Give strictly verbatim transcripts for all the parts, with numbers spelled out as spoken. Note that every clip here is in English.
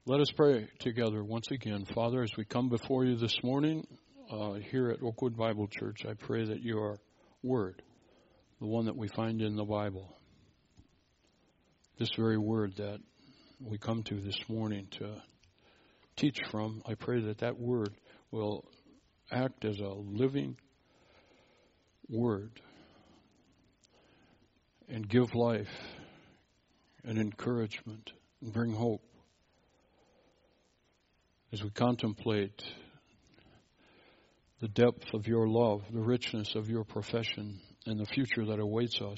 Let us pray together once again. Father, as we come before you this morning uh, here at Oakwood Bible Church, I pray that your word, the one that we find in the Bible, this very word that we come to this morning to teach from, I pray that that word will act as a living word and give life and encouragement and bring hope. As we contemplate the depth of your love, the richness of your profession, and the future that awaits us,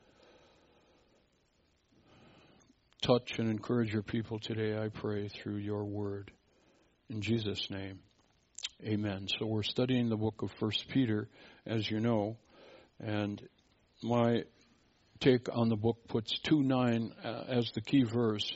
touch and encourage your people today, I pray, through your word. In Jesus' name, amen. So we're studying the book of First Peter, as you know, and my take on the book puts two nine uh, as the key verse.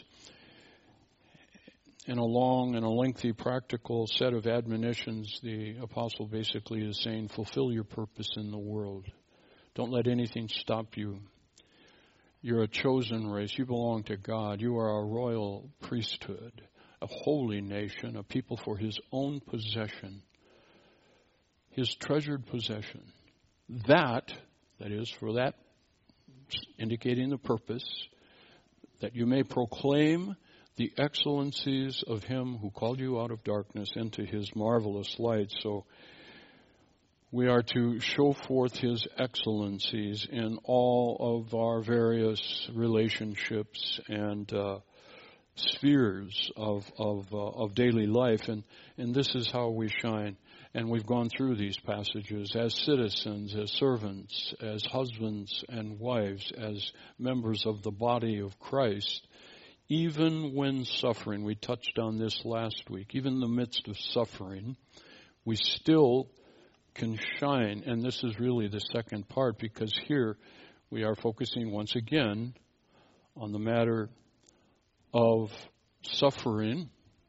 In a long and a lengthy practical set of admonitions, the apostle basically is saying, fulfill your purpose in the world. Don't let anything stop you. You're a chosen race. You belong to God. You are a royal priesthood, a holy nation, a people for his own possession, his treasured possession. That, that is, for that, indicating the purpose, that you may proclaim the excellencies of him who called you out of darkness into his marvelous light. So we are to show forth his excellencies in all of our various relationships and uh, spheres of of, uh, of daily life, and and this is how we shine. And we've gone through these passages as citizens, as servants, as husbands and wives, as members of the body of Christ. Even when suffering, we touched on this last week, even in the midst of suffering, we still can shine. And this is really the second part, because here we are focusing once again on the matter of suffering.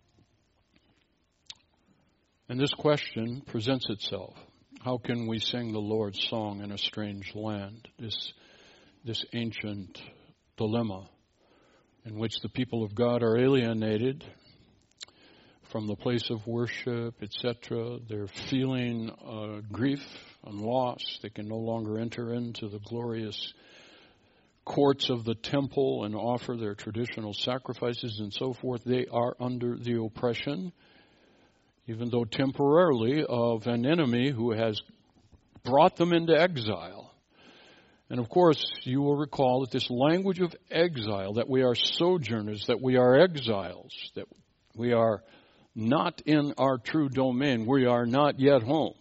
And this question presents itself. How can we sing the Lord's song in a strange land? This, this ancient dilemma in which the people of God are alienated from the place of worship, et cetera. They're feeling uh, grief and loss. They can no longer enter into the glorious courts of the temple and offer their traditional sacrifices and so forth. They are under the oppression, even though temporarily, of an enemy who has brought them into exile. And of course, you will recall that this language of exile, that we are sojourners, that we are exiles, that we are not in our true domain, we are not yet home,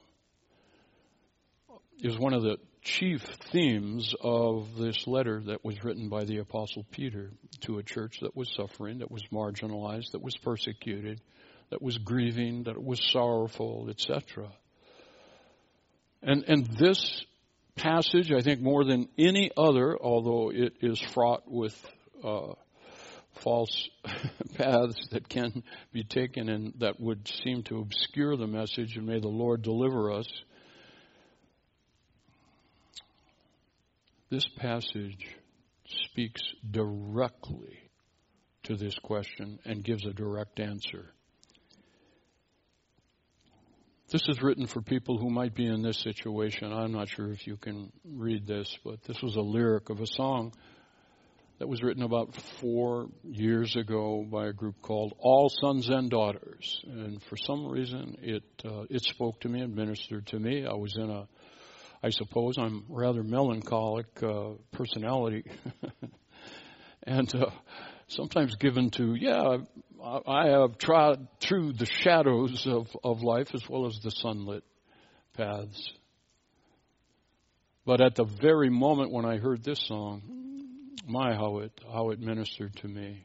is one of the chief themes of this letter that was written by the Apostle Peter to a church that was suffering, that was marginalized, that was persecuted, that was grieving, that was sorrowful, et cetera. And, and this passage, I think more than any other, although it is fraught with uh, false paths that can be taken and that would seem to obscure the message, and may the Lord deliver us. This passage speaks directly to this question and gives a direct answer. This is written for people who might be in this situation. I'm not sure if you can read this, but this was a lyric of a song that was written about four years ago by a group called All Sons and Daughters. And for some reason, it uh, it spoke to me and ministered to me. I was in a, I suppose I'm rather melancholic uh, personality. and uh, sometimes given to, yeah, I have trod through the shadows of, of life as well as the sunlit paths. But at the very moment when I heard this song, my, how it how it ministered to me.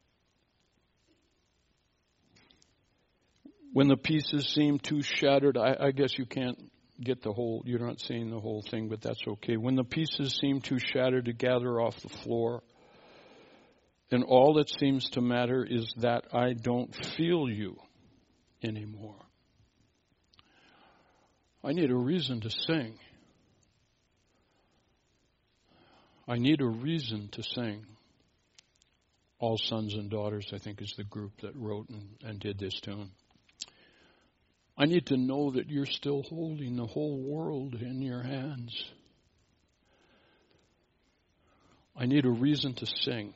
When the pieces seem too shattered, I, I guess you can't get the whole, you're not seeing the whole thing, but that's okay. When the pieces seem too shattered to gather off the floor, and all that seems to matter is that I don't feel you anymore. I need a reason to sing. I need a reason to sing. All Sons and Daughters, I think, is the group that wrote and, and did this tune. I need to know that you're still holding the whole world in your hands. I need a reason to sing.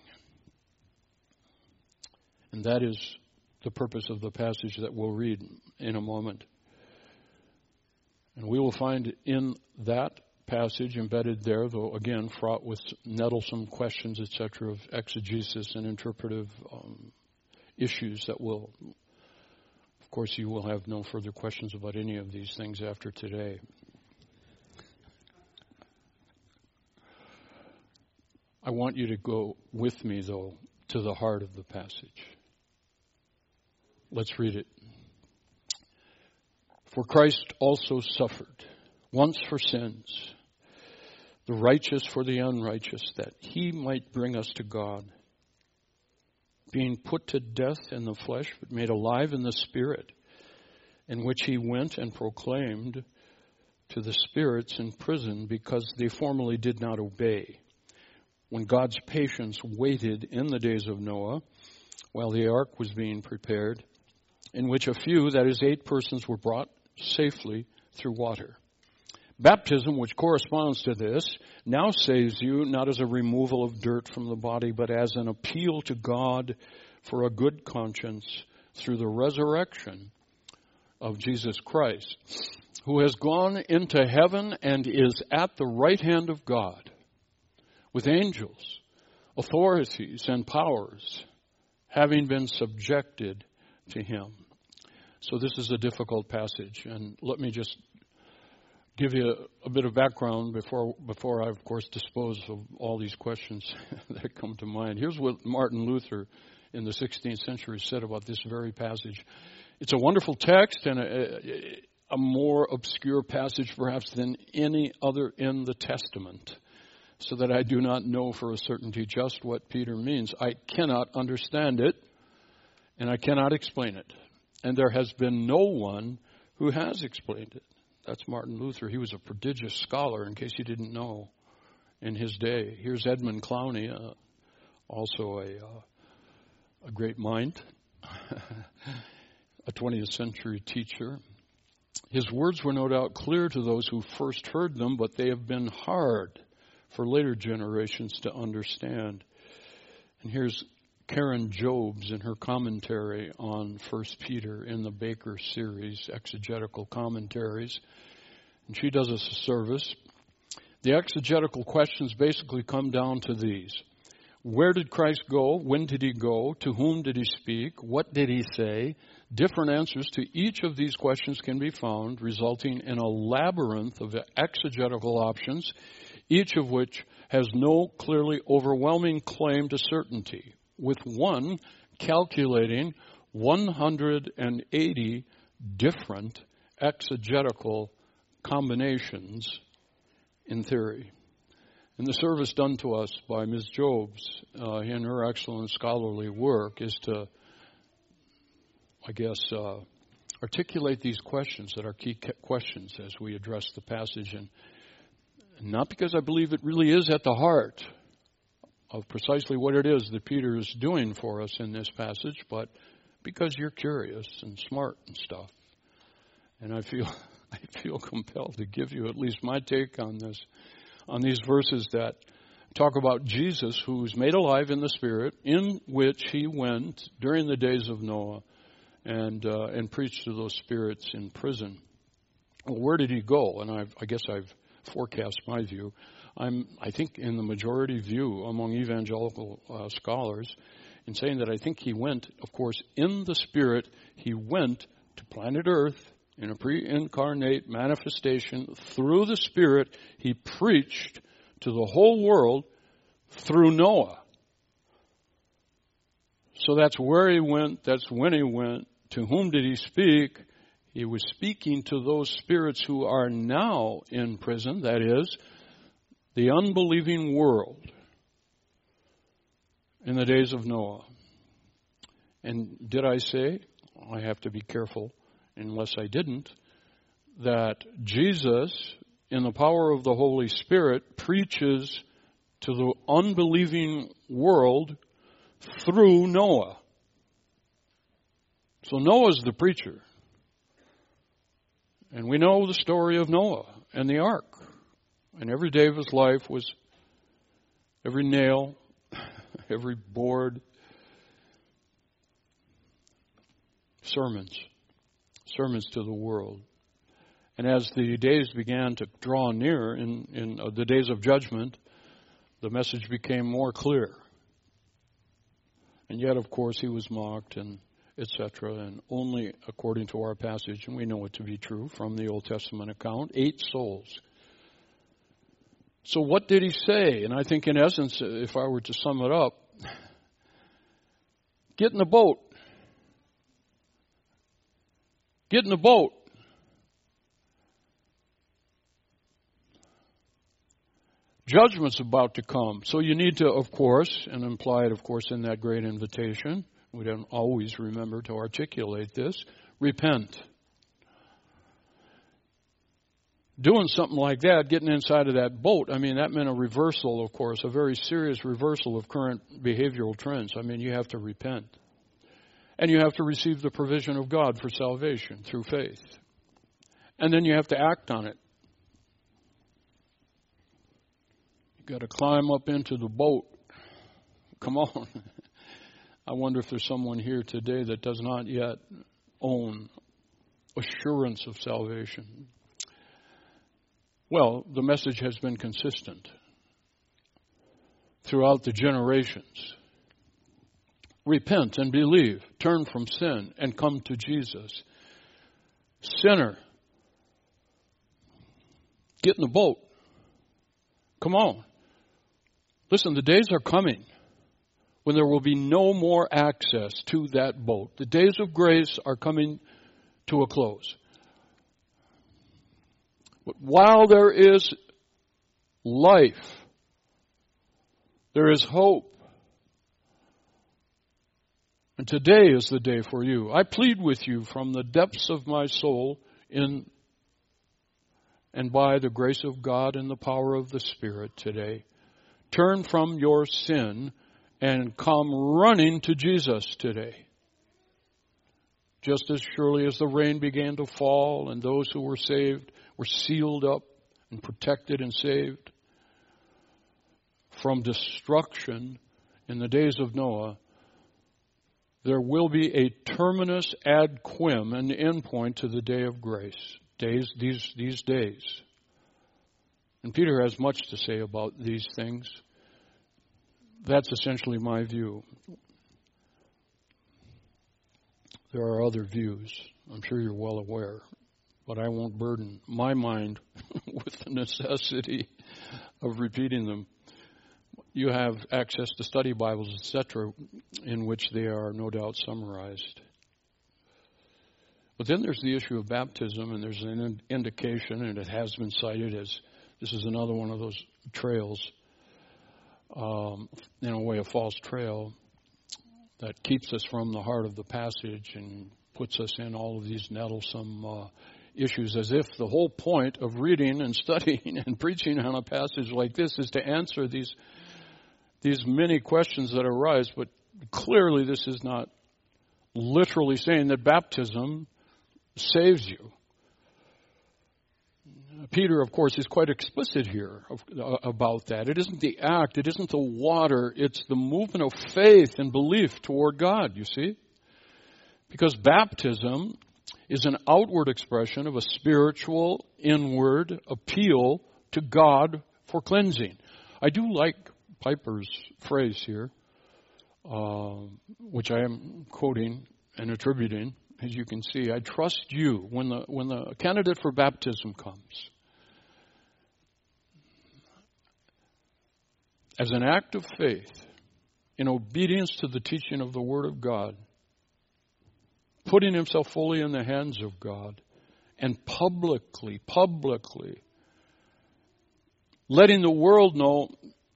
And that is the purpose of the passage that we'll read in a moment. And we will find in that passage embedded there, though again fraught with nettlesome questions, et cetera, of exegesis and interpretive um, issues that will, of course, you will have no further questions about any of these things after today. I want you to go with me, though, to the heart of the passage. Let's read it. For Christ also suffered once for sins, the righteous for the unrighteous, that he might bring us to God, being put to death in the flesh, but made alive in the Spirit, in which he went and proclaimed to the spirits in prison, because they formerly did not obey, when God's patience waited in the days of Noah, while the ark was being prepared, in which a few, that is eight persons, were brought safely through water. Baptism, which corresponds to this, now saves you not as a removal of dirt from the body, but as an appeal to God for a good conscience through the resurrection of Jesus Christ, who has gone into heaven and is at the right hand of God, with angels, authorities, and powers, having been subjected to him. So this is a difficult passage, and let me just give you a, a bit of background before before I, of course, dispose of all these questions that come to mind. Here's what Martin Luther in the sixteenth century said about this very passage. It's a wonderful text and a, a more obscure passage perhaps than any other in the Testament, so that I do not know for a certainty just what Peter means. I cannot understand it, and I cannot explain it. And there has been no one who has explained it. That's Martin Luther. He was a prodigious scholar, in case you didn't know, in his day. Here's Edmund Clowney, uh, also a, uh, a great mind, a twentieth century teacher. His words were no doubt clear to those who first heard them, but they have been hard for later generations to understand. And here's Karen Jobes in her commentary on First Peter in the Baker series, Exegetical Commentaries. And she does us a service. The exegetical questions basically come down to these. Where did Christ go? When did he go? To whom did he speak? What did he say? Different answers to each of these questions can be found, resulting in a labyrinth of exegetical options, each of which has no clearly overwhelming claim to certainty, with one calculating one hundred eighty different exegetical combinations in theory. And the service done to us by Miz Jobes uh, in her excellent scholarly work is to, I guess, uh, articulate these questions that are key questions as we address the passage. And not because I believe it really is at the heart of precisely what it is that Peter is doing for us in this passage, but because you're curious and smart and stuff. And I feel I feel compelled to give you at least my take on this, on these verses that talk about Jesus, who's made alive in the Spirit, in which he went during the days of Noah and uh, and preached to those spirits in prison. Well, where did he go? And I've, I guess I've forecast my view. I'm, I think, in the majority view among evangelical uh, scholars, in saying that I think he went, of course, in the Spirit. He went to planet Earth in a pre-incarnate manifestation through the Spirit. He preached to the whole world through Noah. So that's where he went. That's when he went. To whom did he speak? He was speaking to those spirits who are now in prison, that is, the unbelieving world in the days of Noah. And did I say, I have to be careful unless I didn't, that Jesus, in the power of the Holy Spirit, preaches to the unbelieving world through Noah. So Noah's the preacher. And we know the story of Noah and the ark. And every day of his life was every nail, every board, sermons, sermons to the world. And as the days began to draw near, in, in uh, the days of judgment, the message became more clear. And yet, of course, he was mocked and et cetera. And only according to our passage, and we know it to be true from the Old Testament account, eight souls. So what did he say? And I think in essence, if I were to sum it up, get in the boat. Get in the boat. Judgment's about to come. So you need to, of course, and implied, of course, in that great invitation, we don't always remember to articulate this, repent. Doing something like that, getting inside of that boat, I mean, that meant a reversal, of course, a very serious reversal of current behavioral trends. I mean, you have to repent. And you have to receive the provision of God for salvation through faith. And then you have to act on it. You've got to climb up into the boat. Come on. I wonder if there's someone here today that does not yet own assurance of salvation. Well, the message has been consistent throughout the generations. Repent and believe. Turn from sin and come to Jesus. Sinner, get in the boat. Come on. Listen, the days are coming when there will be no more access to that boat. The days of grace are coming to a close. But while there is life, there is hope. And today is the day for you. I plead with you from the depths of my soul in and by the grace of God and the power of the Spirit today. Turn from your sin and come running to Jesus today. Just as surely as the rain began to fall and those who were saved were sealed up and protected and saved from destruction in the days of Noah, there will be a terminus ad quem, an endpoint to the day of grace. Days, these, these days. And Peter has much to say about these things. That's essentially my view. There are other views. I'm sure you're well aware. But I won't burden my mind with the necessity of repeating them. You have access to study Bibles, et cetera, in which they are no doubt summarized. But then there's the issue of baptism, and there's an indication, and it has been cited as this is another one of those trails, um, in a way a false trail, that keeps us from the heart of the passage and puts us in all of these nettlesome uh, issues, as if the whole point of reading and studying and preaching on a passage like this is to answer these these many questions that arise. But clearly this is not literally saying that baptism saves you. Peter, of course, is quite explicit here about that. It isn't the act, it isn't the water, it's the movement of faith and belief toward God, you see? Because baptism is an outward expression of a spiritual, inward appeal to God for cleansing. I do like Piper's phrase here, uh, which I am quoting and attributing. As you can see, I trust you when the when the candidate for baptism comes. As an act of faith, in obedience to the teaching of the Word of God, putting himself fully in the hands of God, and publicly, publicly, letting the world know,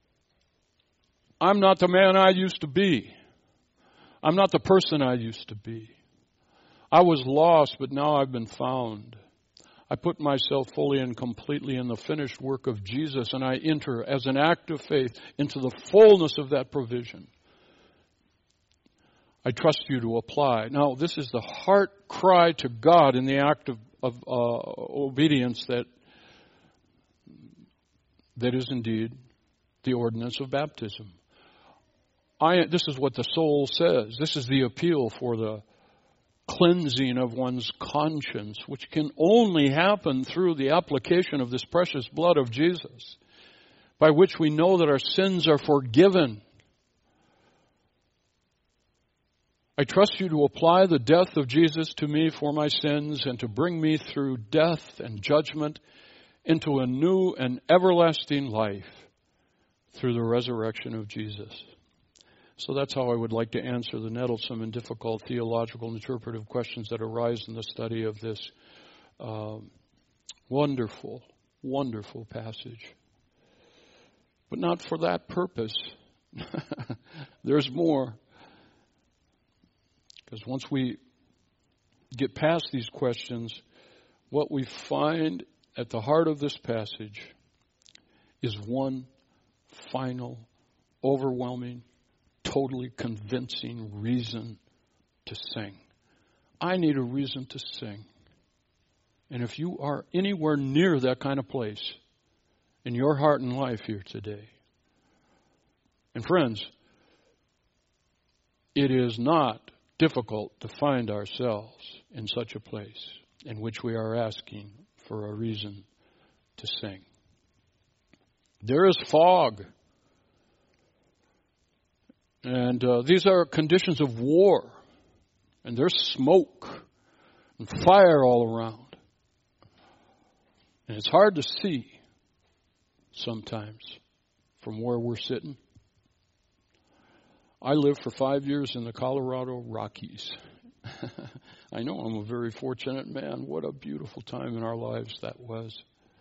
I'm not the man I used to be. I'm not the person I used to be. I was lost, but now I've been found. I put myself fully and completely in the finished work of Jesus, and I enter as an act of faith into the fullness of that provision. I trust you to apply. Now, this is the heart cry to God in the act of, of uh, obedience that that is indeed the ordinance of baptism. I, this is what the soul says. This is the appeal for the cleansing of one's conscience, which can only happen through the application of this precious blood of Jesus, by which we know that our sins are forgiven. I trust you to apply the death of Jesus to me for my sins and to bring me through death and judgment into a new and everlasting life through the resurrection of Jesus. So that's how I would like to answer the nettlesome and difficult theological and interpretive questions that arise in the study of this uh, wonderful, wonderful passage. But not for that purpose. There's more. Because once we get past these questions, what we find at the heart of this passage is one final, overwhelming, totally convincing reason to sing. I need a reason to sing. And if you are anywhere near that kind of place in your heart and life here today, and friends, it is not difficult to find ourselves in such a place in which we are asking for a reason to sing. There is fog. And uh, these are conditions of war. And there's smoke and fire all around. And it's hard to see sometimes from where we're sitting. I lived for five years in the Colorado Rockies. I know I'm a very fortunate man. What a beautiful time in our lives that was.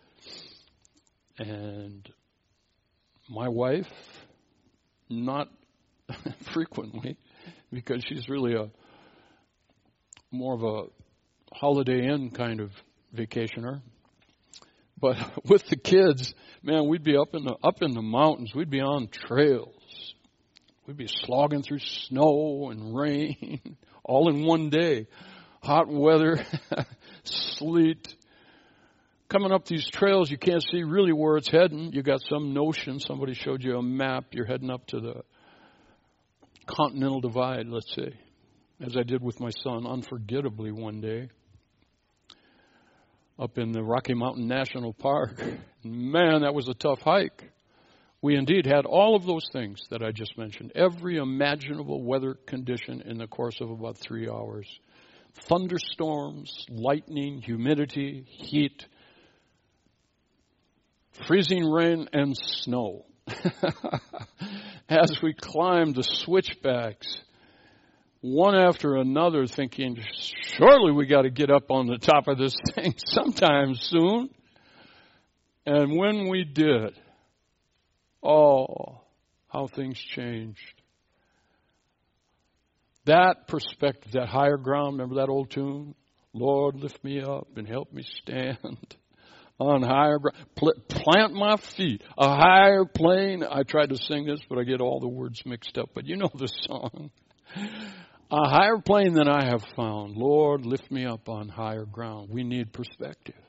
And my wife, not frequently, because she's really a more of a Holiday Inn kind of vacationer. But with the kids, man, we'd be up in the up in the mountains. We'd be on trails. We'd be slogging through snow and rain all in one day. Hot weather, sleet. Coming up these trails, you can't see really where it's heading. You got some notion. Somebody showed you a map. You're heading up to the Continental Divide, let's say, as I did with my son unforgettably one day up in the Rocky Mountain National Park. Man, that was a tough hike. We indeed had all of those things that I just mentioned, every imaginable weather condition in the course of about three hours. Thunderstorms, lightning, humidity, heat, freezing rain, and snow. As we climbed the switchbacks, one after another, thinking, surely we got to get up on the top of this thing sometime soon. And when we did, oh, how things changed. That perspective, that higher ground, remember that old tune? Lord, lift me up and help me stand on higher ground. Plant my feet, a higher plane. I tried to sing this, but I get all the words mixed up. But you know the song. A higher plane than I have found. Lord, lift me up on higher ground. We need perspective.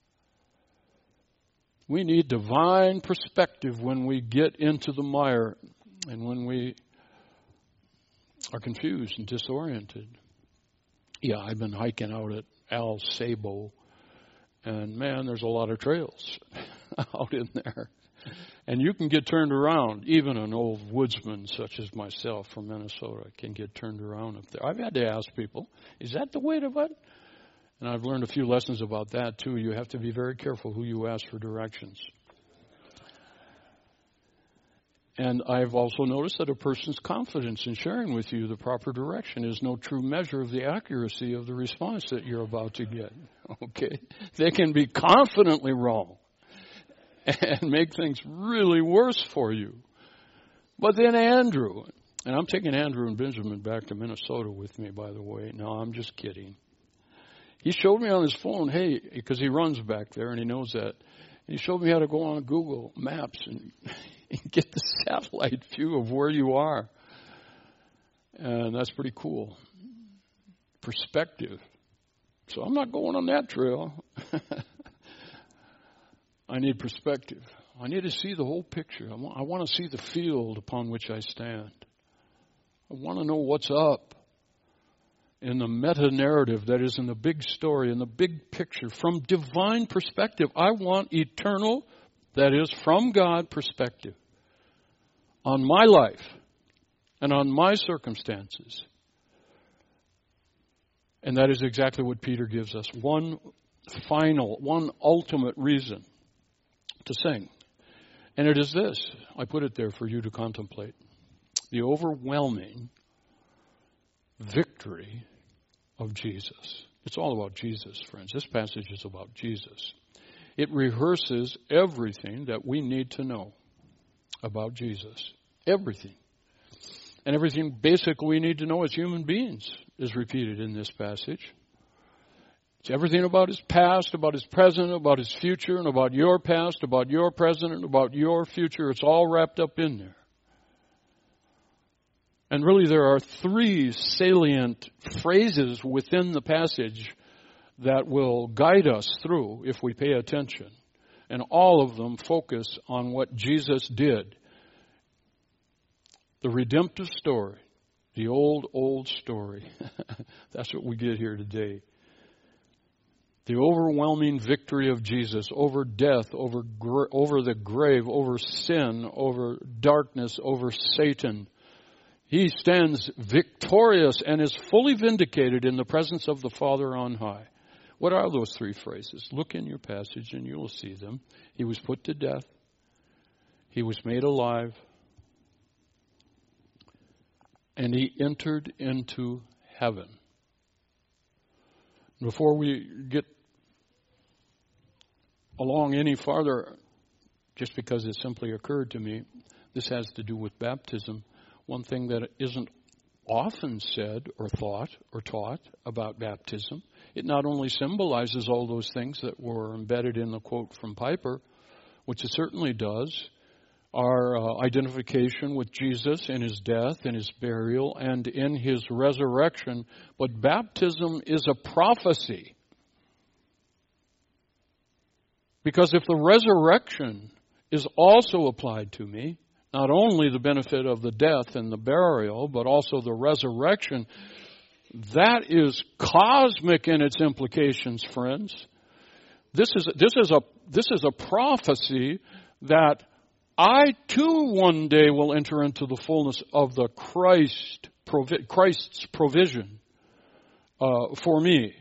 We need divine perspective when we get into the mire and when we are confused and disoriented. Yeah, I've been hiking out at Al Sabo, and man, there's a lot of trails out in there. And you can get turned around. Even an old woodsman such as myself from Minnesota can get turned around up there. I've had to ask people, is that the way to what? And I've learned a few lessons about that, too. You have to be very careful who you ask for directions. And I've also noticed that a person's confidence in sharing with you the proper direction is no true measure of the accuracy of the response that you're about to get. Okay? They can be confidently wrong and make things really worse for you. But then Andrew, and I'm taking Andrew and Benjamin back to Minnesota with me, by the way. No, I'm just kidding. He showed me on his phone, hey, because he runs back there and he knows that. And he showed me how to go on Google Maps and, and get the satellite view of where you are. And that's pretty cool. Perspective. So I'm not going on that trail. I need perspective. I need to see the whole picture. I want, I want to see the field upon which I stand. I want to know what's up in the meta-narrative that is in the big story, in the big picture. From divine perspective, I want eternal, that is, from God perspective on my life and on my circumstances. And that is exactly what Peter gives us. One final, one ultimate reason to sing. And it is this. I put it there for you to contemplate. The overwhelming victory of Jesus. It's all about Jesus, friends. This passage is about Jesus. It rehearses everything that we need to know about Jesus. Everything. And everything basically we need to know as human beings is repeated in this passage. It's everything about his past, about his present, about his future, and about your past, about your present, and about your future. It's all wrapped up in there. And really there are three salient phrases within the passage that will guide us through if we pay attention. And all of them focus on what Jesus did. The redemptive story. The old, old story. That's what we get here today. The overwhelming victory of Jesus over death, over, over the grave, over sin, over darkness, over Satan. He stands victorious and is fully vindicated in the presence of the Father on high. What are those three phrases? Look in your passage and you will see them. He was put to death. He was made alive. And he entered into heaven. Before we get along any farther, just because it simply occurred to me, this has to do with baptism. One thing that isn't often said or thought or taught about baptism, it not only symbolizes all those things that were embedded in the quote from Piper, which it certainly does, our uh, identification with Jesus in his death, in his burial, and in his resurrection, but baptism is a prophecy. Because if the resurrection is also applied to me, not only the benefit of the death and the burial, but also the resurrection, that is cosmic in its implications, friends. This is this is a this is a prophecy that I too one day will enter into the fullness of the Christ Christ's provision uh, for me.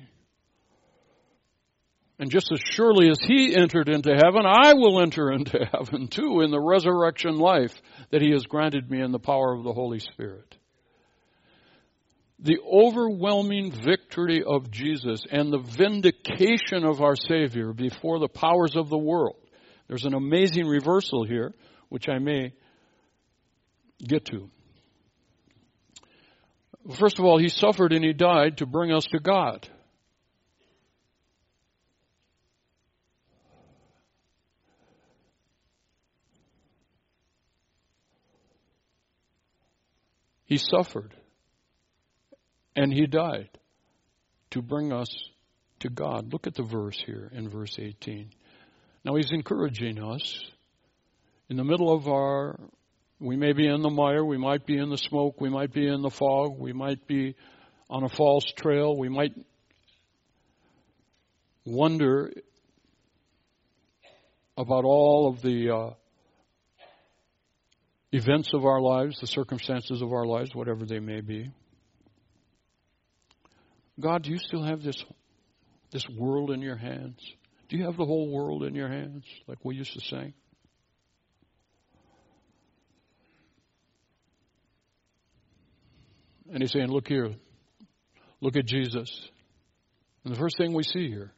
And just as surely as he entered into heaven, I will enter into heaven too in the resurrection life that he has granted me in the power of the Holy Spirit. The overwhelming victory of Jesus and the vindication of our Savior before the powers of the world. There's an amazing reversal here, which I may get to. First of all, he suffered and he died to bring us to God. He suffered and he died to bring us to God. Look at the verse here in verse eighteen. Now he's encouraging us in the middle of our, we may be in the mire, we might be in the smoke, we might be in the fog, we might be on a false trail, we might wonder about all of the uh, events of our lives, the circumstances of our lives, whatever they may be. God, do you still have this this world in your hands? Do you have the whole world in your hands, like we used to sing? And he's saying, look here. Look at Jesus. And the first thing we see here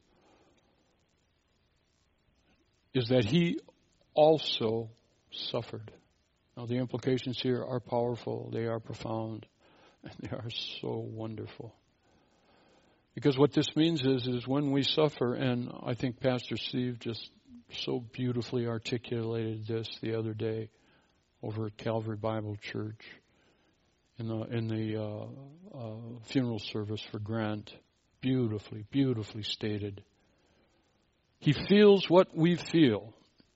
is that he also suffered. Now, the implications here are powerful. They are profound. And they are so wonderful. Because what this means is, is when we suffer, and I think Pastor Steve just so beautifully articulated this the other day over at Calvary Bible Church. in the in the uh, uh, funeral service for Grant. Beautifully, beautifully stated. He feels what we feel.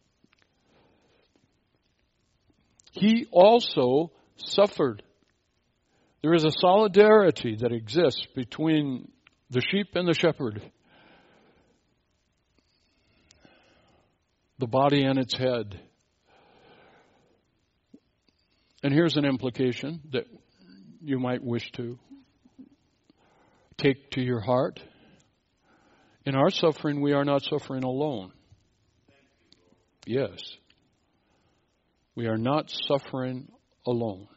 He also suffered. There is a solidarity that exists between the sheep and the shepherd, the body and its head. And here's an implication that you might wish to take to your heart. In our suffering, we are not suffering alone. Yes. We are not suffering alone.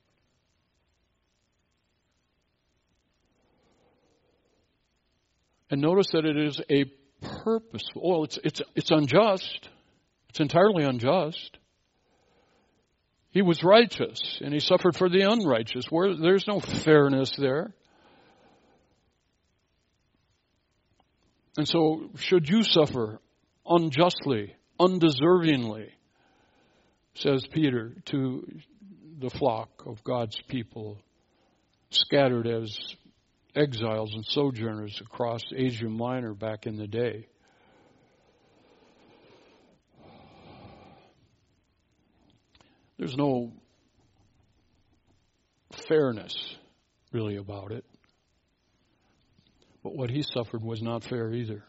And notice that it is a purposeful. Well, it's it's it's unjust. It's entirely unjust. He was righteous, and he suffered for the unrighteous. Where there's no fairness there. And so, should you suffer unjustly, undeservingly, says Peter to the flock of God's people, scattered as exiles and sojourners across Asia Minor back in the day. There's no fairness really about it. But what he suffered was not fair either.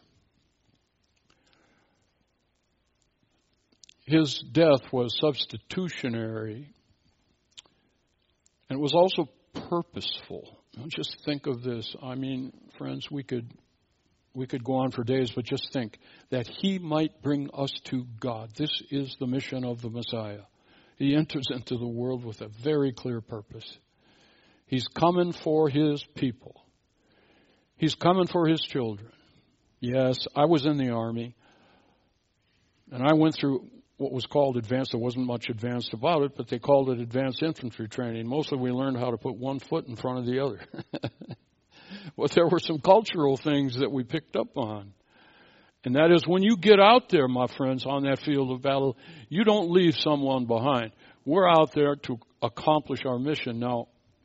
His death was substitutionary, and it was also purposeful. Don't just think of this. I mean, friends, we could we could go on for days, but just think that he might bring us to God. This is the mission of the Messiah. He enters into the world with a very clear purpose. He's coming for his people. He's coming for his children. Yes, I was in the army, and I went through what was called advanced. There wasn't much advanced about it, but they called it advanced infantry training. Mostly we learned how to put one foot in front of the other. But there were some cultural things that we picked up on. And that is, when you get out there, my friends, on that field of battle, you don't leave someone behind. We're out there to accomplish our mission. Now,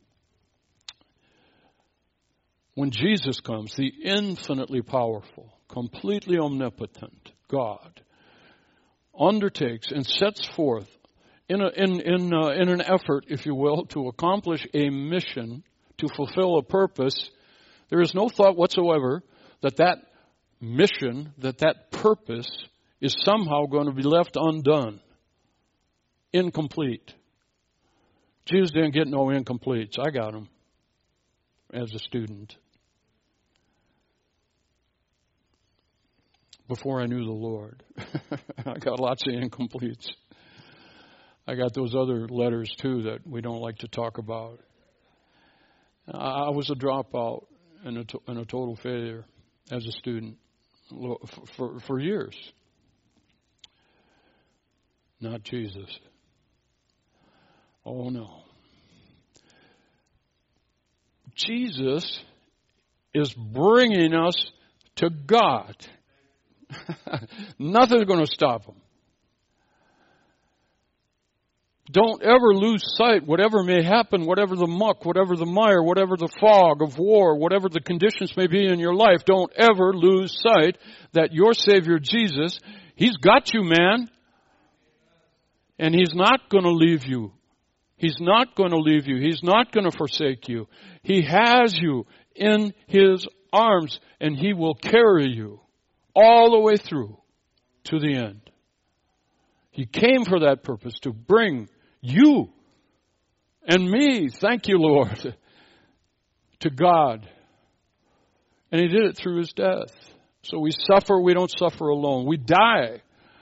when Jesus comes, the infinitely powerful, completely omnipotent God undertakes and sets forth in a, in in uh, in an effort, if you will, to accomplish a mission, to fulfill a purpose, there is no thought whatsoever that that mission, that that purpose is somehow going to be left undone, incomplete. Jesus didn't get no incompletes. I got them as a student. Before I knew the Lord. I got lots of incompletes. I got those other letters too that we don't like to talk about. I was a dropout and a, to- and a total failure as a student for, for, for years. Not Jesus. Oh no. Jesus is bringing us to God. Nothing's going to stop him. Don't ever lose sight, whatever may happen, whatever the muck, whatever the mire, whatever the fog of war, whatever the conditions may be in your life, don't ever lose sight that your Savior Jesus, He's got you, man. And He's not going to leave you. He's not going to leave you. He's not going to forsake you. He has you in His arms, and He will carry you all the way through to the end. He came for that purpose, to bring you and me, thank you, Lord, to God. And He did it through His death. So we suffer, we don't suffer alone. We die.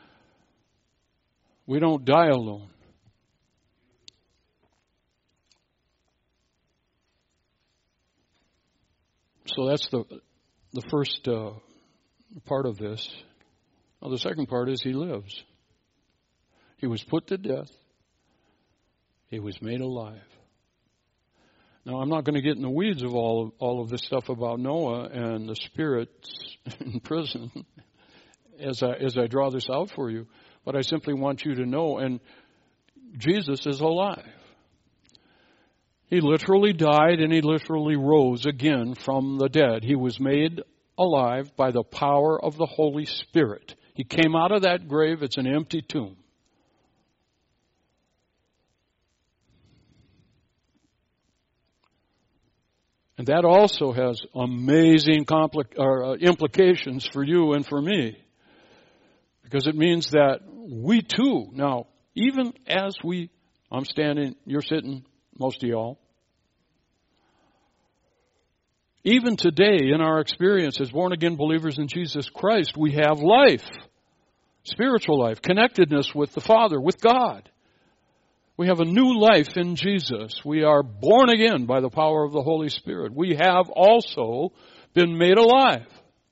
We don't die alone. So that's the the first uh, part of this. Now the second part is He lives. He was put to death. He was made alive. Now, I'm not going to get in the weeds of all of, all of this stuff about Noah and the spirits in prison as I, as I draw this out for you. But I simply want you to know, and Jesus is alive. He literally died and he literally rose again from the dead. He was made alive by the power of the Holy Spirit. He came out of that grave. It's an empty tomb. And that also has amazing compli- or, uh, implications for you and for me. Because it means that we too, now, even as we, I'm standing, you're sitting, most of y'all. Even today, in our experience as born-again believers in Jesus Christ, we have life, spiritual life, connectedness with the Father, with God. We have a new life in Jesus. We are born again by the power of the Holy Spirit. We have also been made alive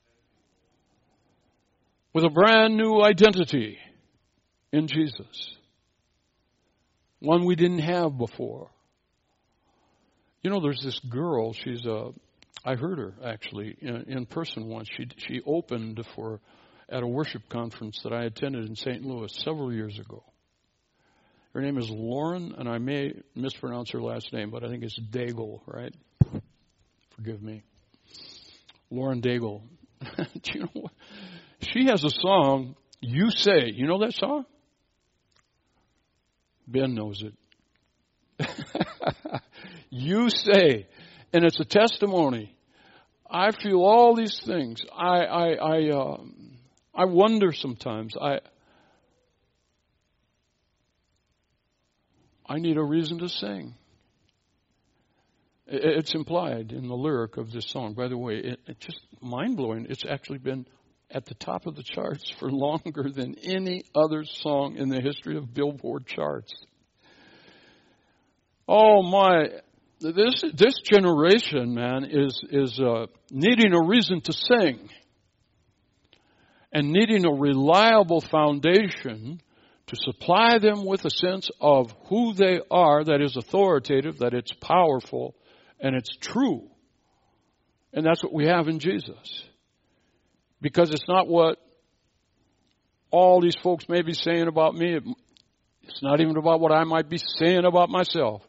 with a brand new identity in Jesus. One we didn't have before. You know, there's this girl, she's a, I heard her actually in, in person once. She she opened for at a worship conference that I attended in Saint Louis several years ago. Her name is Lauren, and I may mispronounce her last name, but I think it's Daigle, right? Forgive me. Lauren Daigle. Do you know what? She has a song, You Say. You know that song? Ben knows it. You Say. And it's a testimony. I feel all these things. I I I, uh, I wonder sometimes. I I need a reason to sing. It's implied in the lyric of this song. By the way, it, it's just mind-blowing. It's actually been at the top of the charts for longer than any other song in the history of Billboard charts. Oh my, this this generation, man, is is uh, needing a reason to sing and needing a reliable foundation to supply them with a sense of who they are, that is authoritative, that it's powerful, and it's true. And that's what we have in Jesus. Because it's not what all these folks may be saying about me. It's not even about what I might be saying about myself.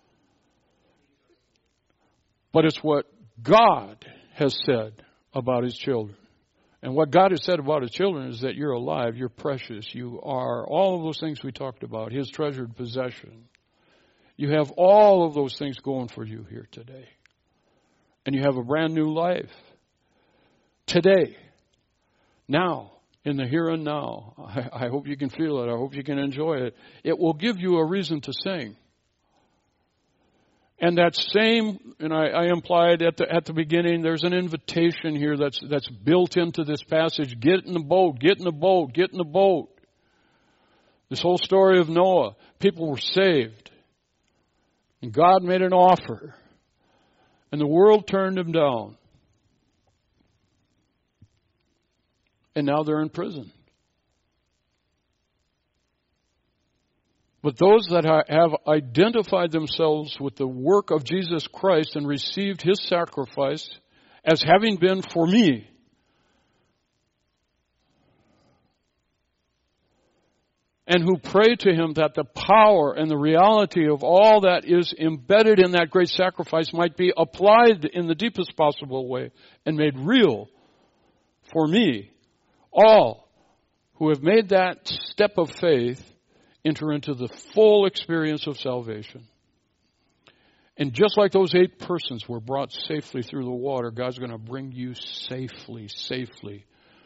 But it's what God has said about His children. And what God has said about His children is that you're alive, you're precious, you are all of those things we talked about, His treasured possession. You have all of those things going for you here today. And you have a brand new life. Today. Now. In the here and now. I, I hope you can feel it. I hope you can enjoy it. It will give you a reason to sing. And that same, and I, I implied at the at the beginning, there's an invitation here that's that's built into this passage. Get in the boat, get in the boat, get in the boat. This whole story of Noah, people were saved. And God made an offer. And the world turned him down. And now they're in prison. But those that have identified themselves with the work of Jesus Christ and received His sacrifice as having been for me, and who pray to Him that the power and the reality of all that is embedded in that great sacrifice might be applied in the deepest possible way and made real for me, all who have made that step of faith enter into the full experience of salvation. And just like those eight persons were brought safely through the water, God's going to bring you safely, safely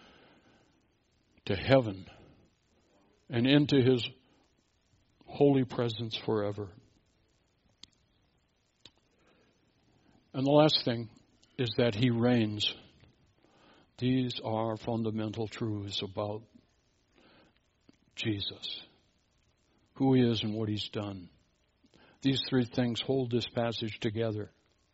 to heaven and into His holy presence forever. And the last thing is that He reigns. These are fundamental truths about Jesus. Who He is and what He's done. These three things hold this passage together.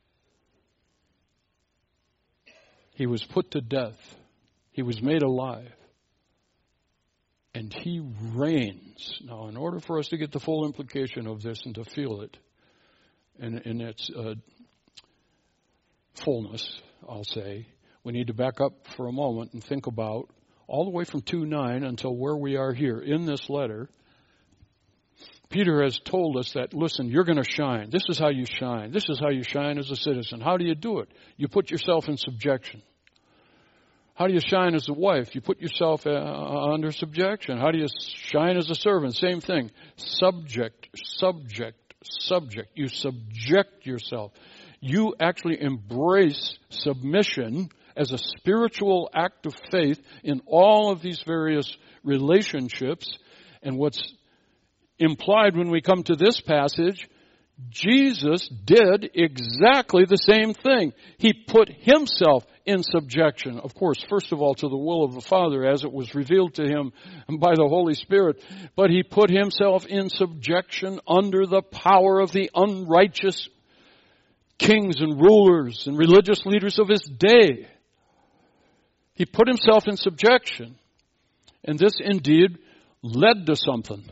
He was put to death. He was made alive. And He reigns. Now, in order for us to get the full implication of this and to feel it in, in its uh, fullness, I'll say, we need to back up for a moment and think about all the way from two nine until where we are here in this letter. Peter has told us that, listen, you're going to shine. This is how you shine. This is how you shine as a citizen. How do you do it? You put yourself in subjection. How do you shine as a wife? You put yourself uh, under subjection. How do you shine as a servant? Same thing. Subject, subject, subject. You subject yourself. You actually embrace submission as a spiritual act of faith in all of these various relationships. And what's implied when we come to this passage, Jesus did exactly the same thing. He put himself in subjection, of course, first of all to the will of the Father as it was revealed to him by the Holy Spirit, but he put himself in subjection under the power of the unrighteous kings and rulers and religious leaders of his day. He put himself in subjection, and this indeed led to something.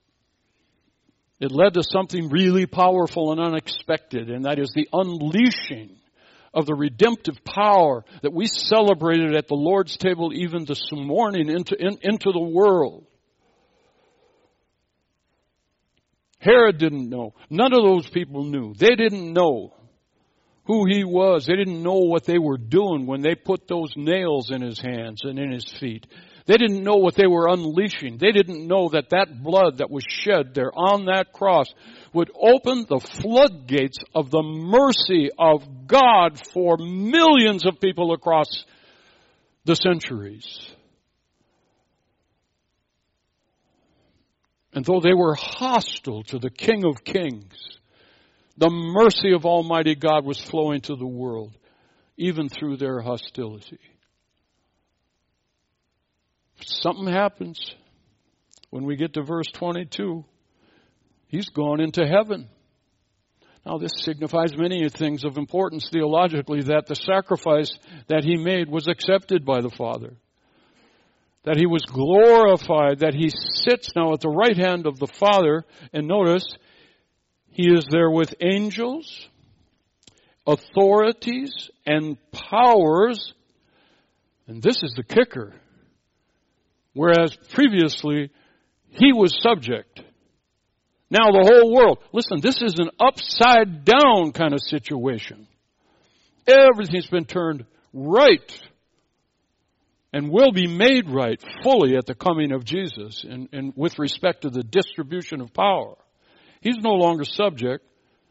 It led to something really powerful and unexpected, and that is the unleashing of the redemptive power that we celebrated at the Lord's table even this morning into, in, into the world. Herod didn't know. None of those people knew. They didn't know who he was. They didn't know what they were doing when they put those nails in his hands and in his feet. They didn't know what they were unleashing. They didn't know that that blood that was shed there on that cross would open the floodgates of the mercy of God for millions of people across the centuries. And though they were hostile to the King of Kings, the mercy of Almighty God was flowing to the world, even through their hostility. Something happens when we get to verse twenty-two. He's gone into heaven. Now this signifies many things of importance theologically, that the sacrifice that he made was accepted by the Father, that he was glorified, that he sits now at the right hand of the Father. And notice, he is there with angels, authorities, and powers. And this is the kicker. Whereas previously, he was subject. Now the whole world. Listen, this is an upside down kind of situation. Everything's been turned right and will be made right fully at the coming of Jesus and, and with respect to the distribution of power. He's no longer subject.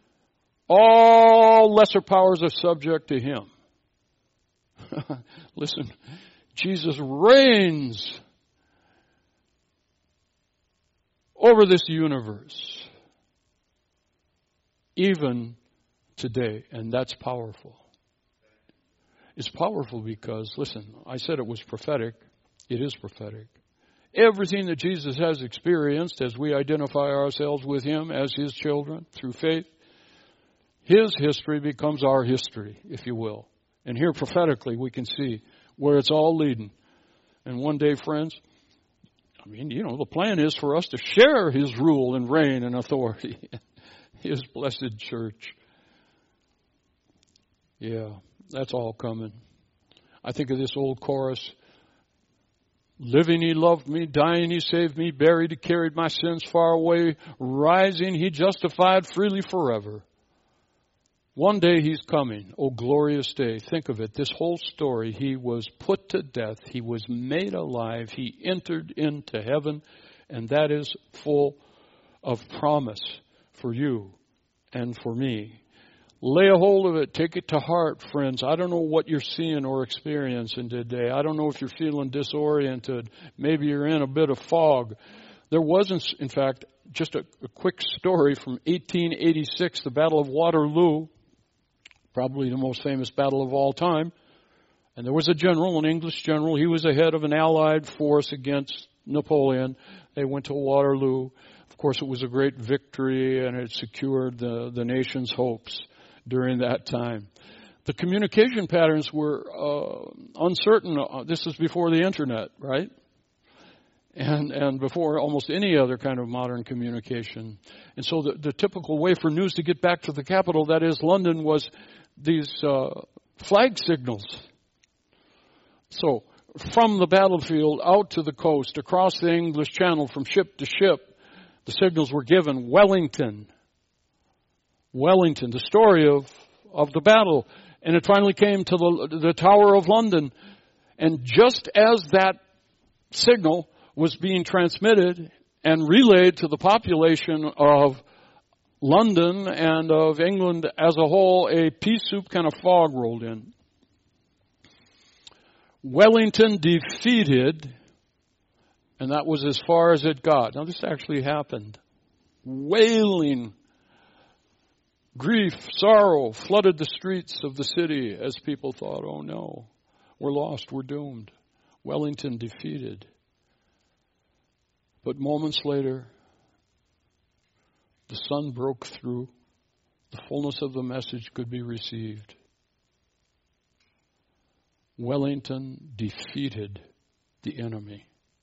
All lesser powers are subject to him. Listen, Jesus reigns over this universe, even today, and that's powerful. It's powerful because, listen, I said it was prophetic. It is prophetic. Everything that Jesus has experienced as we identify ourselves with him as his children through faith, his history becomes our history, if you will. And here prophetically we can see where it's all leading. And one day, friends, I mean, you know, the plan is for us to share his rule and reign and authority. His blessed church. Yeah, that's all coming. I think of this old chorus. Living, he loved me. Dying, he saved me. Buried, he carried my sins far away. Rising, he justified freely forever. One day he's coming. Oh, glorious day. Think of it. This whole story, he was put to death. He was made alive. He entered into heaven. And that is full of promise for you and for me. Lay a hold of it. Take it to heart, friends. I don't know what you're seeing or experiencing today. I don't know if you're feeling disoriented. Maybe you're in a bit of fog. There wasn't, in fact, just a, a quick story from eighteen eighty-six, the Battle of Waterloo. Probably the most famous battle of all time. And there was a general, an English general. He was the head of an Allied force against Napoleon. They went to Waterloo. Of course, it was a great victory, and it secured the, the nation's hopes during that time. The communication patterns were uh, uncertain. This is before the internet, right? And and before almost any other kind of modern communication. And so the, the typical way for news to get back to the capital, that is London, was these uh, flag signals. So from the battlefield out to the coast, across the English Channel, from ship to ship, The signals were given. Wellington. Wellington, the story of, of the battle. And it finally came to the, the Tower of London. And just as that signal was being transmitted and relayed to the population of London and of England as a whole, a pea soup kind of fog rolled in. Wellington defeated, and that was as far as it got. Now this actually happened. Wailing, grief, sorrow flooded the streets of the city as people thought, oh no, we're lost, we're doomed. Wellington defeated. But moments later, the sun broke through. The fullness of the message could be received. Wellington defeated the enemy.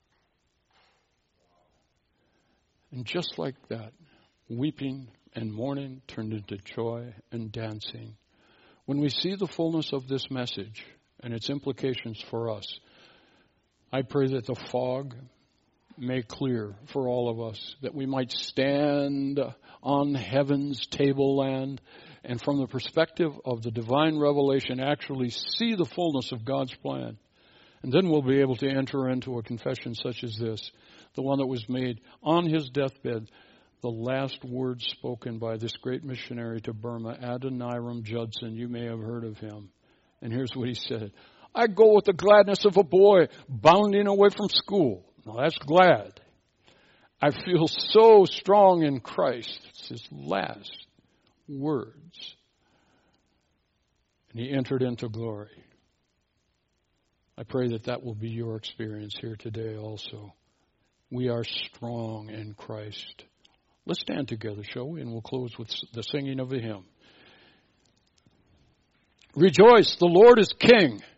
And just like that, weeping and mourning turned into joy and dancing. When we see the fullness of this message and its implications for us, I pray that the fog may clear for all of us, that we might stand on heaven's tableland and from the perspective of the divine revelation actually see the fullness of God's plan. And then we'll be able to enter into a confession such as this, the one that was made on his deathbed, the last words spoken by this great missionary to Burma, Adoniram Judson. You may have heard of him. And here's what he said. I go with the gladness of a boy bounding away from school. Now that's glad. I feel so strong in Christ. It's his last words. And he entered into glory. I pray that that will be your experience here today also. We are strong in Christ. Let's stand together, shall we? And we'll close with the singing of the hymn. Rejoice, the Lord is King.